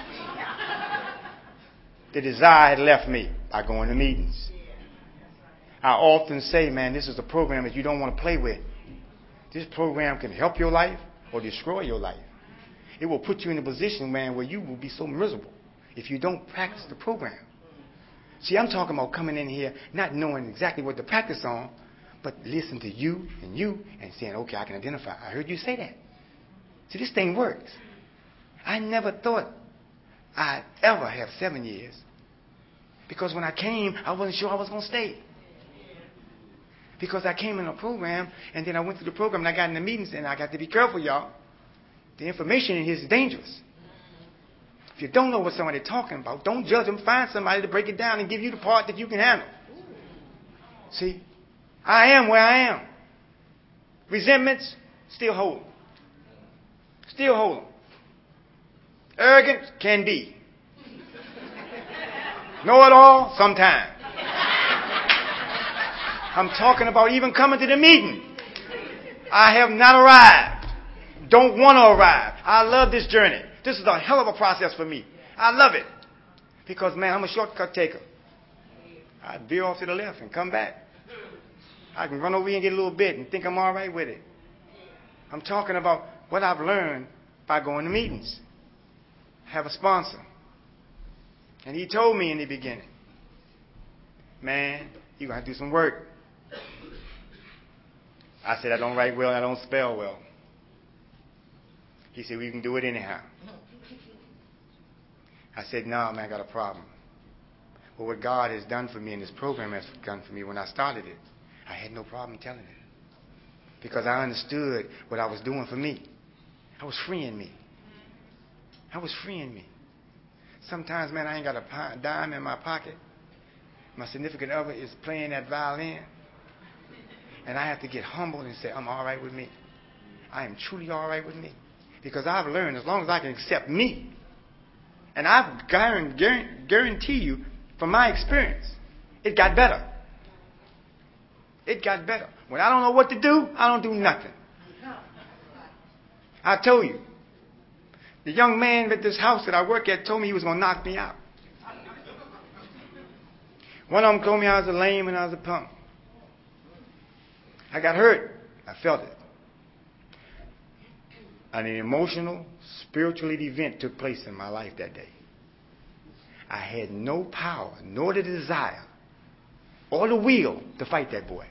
The desire had left me by going to meetings. I often say, man, this is a program that you don't want to play with. This program can help your life or destroy your life. It will put you in a position, man, where you will be so miserable if you don't practice the program. See, I'm talking about coming in here not knowing exactly what to practice on, but listen to you and saying, "Okay, I can identify. I heard you say that." See, this thing works. I never thought I'd ever have 7 years because when I came, I wasn't sure I was going to stay. Because I came in a program, and then I went through the program, and I got in the meetings, and I got to be careful, y'all. The information in here is dangerous. If you don't know what somebody's talking about, don't judge them. Find somebody to break it down and give you the part that you can handle. See, I am where I am. Resentments, still hold them. Still hold them. Arrogance can be. Know-it-all, sometimes. I'm talking about even coming to the meeting. I have not arrived. Don't want to arrive. I love this journey. This is a hell of a process for me. I love it. Because, man, I'm a shortcut taker. I veer off to the left and come back. I can run over here and get a little bit and think I'm all right with it. I'm talking about what I've learned by going to meetings. I have a sponsor. And he told me in the beginning, "Man, you're going to have to do some work." I said, "I don't write well, I don't spell well." He said, "We can do it anyhow." I said, "No, man, I got a problem." Well, what God has done for me and this program has done for me when I started it, I had no problem telling it. Because I understood what I was doing for me. I was freeing me. I was freeing me. Sometimes, man, I ain't got a dime in my pocket. My significant other is playing that violin. And I have to get humble and say, I'm all right with me. I am truly all right with me. Because I've learned as long as I can accept me, and I guarantee you from my experience, it got better. It got better. When I don't know what to do, I don't do nothing. I told you, the young man at this house that I work at told me he was going to knock me out. One of them told me I was a lame and I was a punk. I got hurt. I felt it. And an emotional, spiritual event took place in my life that day. I had no power, nor the desire, or the will to fight that boy.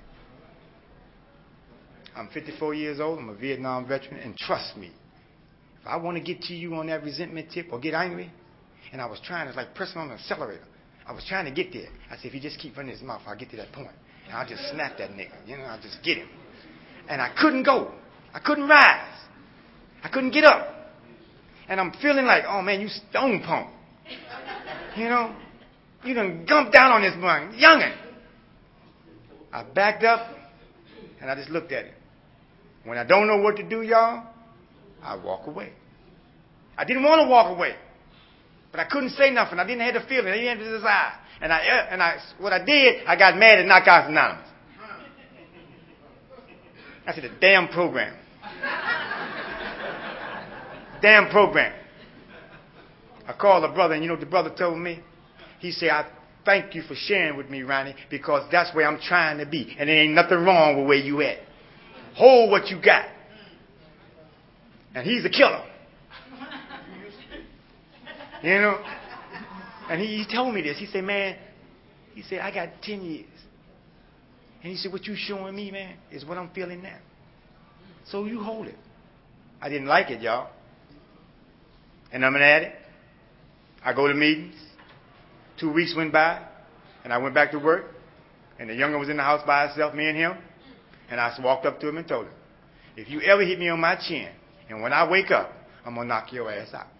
I'm 54 years old. I'm a Vietnam veteran. And trust me, if I want to get to you on that resentment tip or get angry, and I was trying to like pressing on the accelerator, I was trying to get there. I said, if he just keep running his mouth, I'll get to that point. And I'll just snap that nigga. I'll just get him. And I couldn't go. I couldn't rise. I couldn't get up. And I'm feeling like, oh man, you stone punk. You done gumped down on this boy, youngin'. I backed up and I just looked at him. When I don't know what to do, y'all, I walk away. I didn't want to walk away. But I couldn't say nothing. I didn't have the feeling. I didn't have the desire. And what I did, I got mad at Narcotics Anonymous. I said, the damn program. Damn program. I called the brother, and you know what the brother told me? He said, I thank you for sharing with me, Ronnie, because that's where I'm trying to be. And there ain't nothing wrong with where you at. Hold what you got. And he's a killer. And he told me this. He said, man, I got 10 years. And he said, what you showing me, man, is what I'm feeling now. So you hold it. I didn't like it, y'all. And I'm an addict. I go to meetings. 2 weeks went by, and I went back to work. And the younger was in the house by himself, me and him. And I walked up to him and told him, if you ever hit me on my chin, and when I wake up, I'm going to knock your ass out.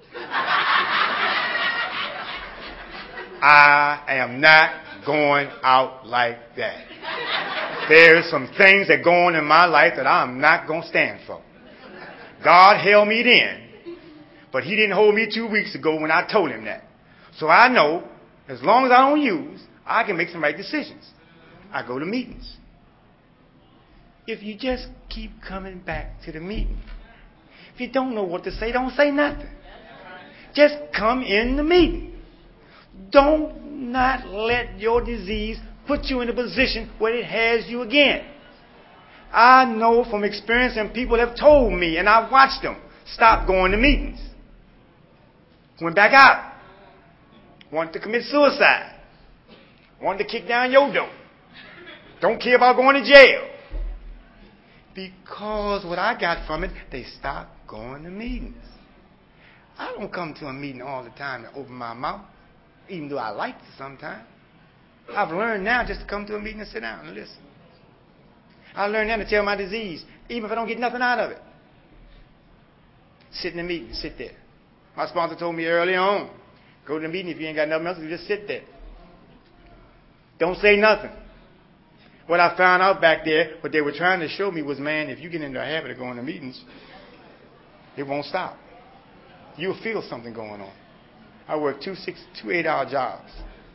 I am not going out like that. There's some things that go on in my life that I'm not going to stand for. God held me then, but he didn't hold me 2 weeks ago when I told him that. So I know, as long as I don't use, I can make some right decisions. I go to meetings. If you just keep coming back to the meeting, if you don't know what to say, don't say nothing. Just come in the meeting. Don't not let your disease put you in a position where it has you again. I know from experience, and people have told me, and I've watched them, stop going to meetings. Went back out. Wanted to commit suicide. Wanted to kick down your door. Don't care about going to jail. Because what I got from it, they stopped going to meetings. I don't come to a meeting all the time and open my mouth, even though I like to sometimes. I've learned now just to come to a meeting and sit down and listen. I learned now to tell my disease, even if I don't get nothing out of it. Sit in the meeting, sit there. My sponsor told me early on, go to the meeting if you ain't got nothing else, you just sit there. Don't say nothing. What I found out back there, what they were trying to show me was, man, if you get into a habit of going to meetings, it won't stop. You'll feel something going on. I work two 8-hour jobs.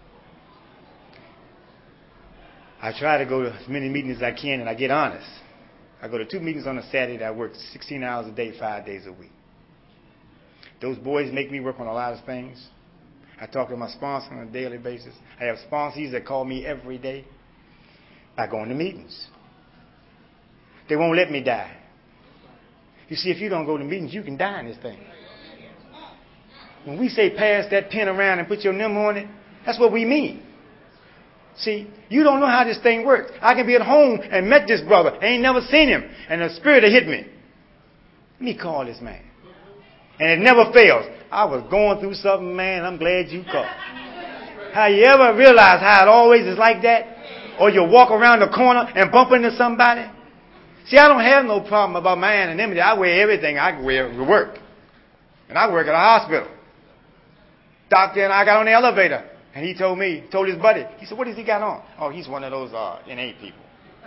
I try to go to as many meetings as I can, and I get honest. I go to 2 meetings on a Saturday. I work 16 hours a day, 5 days a week. Those boys make me work on a lot of things. I talk to my sponsor on a daily basis. I have sponsors that call me every day. I go into meetings. They won't let me die. You see, if you don't go to meetings, you can die in this thing. When we say pass that pen around and put your number on it, that's what we mean. See, you don't know how this thing works. I can be at home and met this brother. I ain't never seen him. And the spirit will hit me. Let me call this man. And it never fails. I was going through something, man. I'm glad you called. How you ever realize how it always is like that? Or you walk around the corner and bump into somebody? See, I don't have no problem about my anonymity. I wear everything I wear to work. And I work at a hospital. Doctor and I got on the elevator. And he told his buddy, he said, what has he got on? Oh, he's one of those NA people.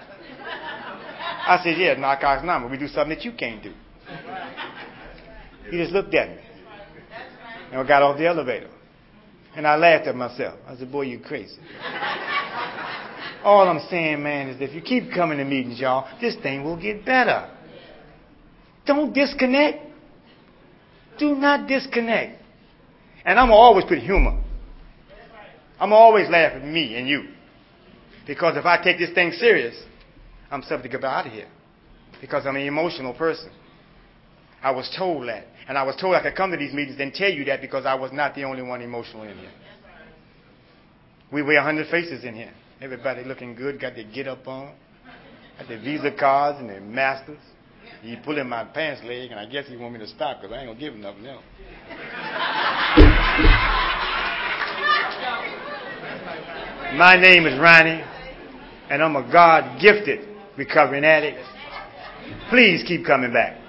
I said, yeah, Narcotics Anonymous. We do something that you can't do. He just looked at me. And I got off the elevator. And I laughed at myself. I said, boy, you crazy. All I'm saying, man, is that if you keep coming to meetings, y'all, this thing will get better. Don't disconnect. Do not disconnect. And I'm going to always put humor. I'm always laughing at me and you. Because if I take this thing serious, I'm subject to get out of here. Because I'm an emotional person. I was told that. And I was told I could come to these meetings and tell you that because I was not the only one emotional in here. We wear 100 faces in here. Everybody looking good, got their get up on, got their Visa cards and their Masters. He pulling my pants leg, and I guess he want me to stop because I ain't going to give him nothing else. My name is Ronnie, and I'm a God-gifted recovering addict. Please keep coming back.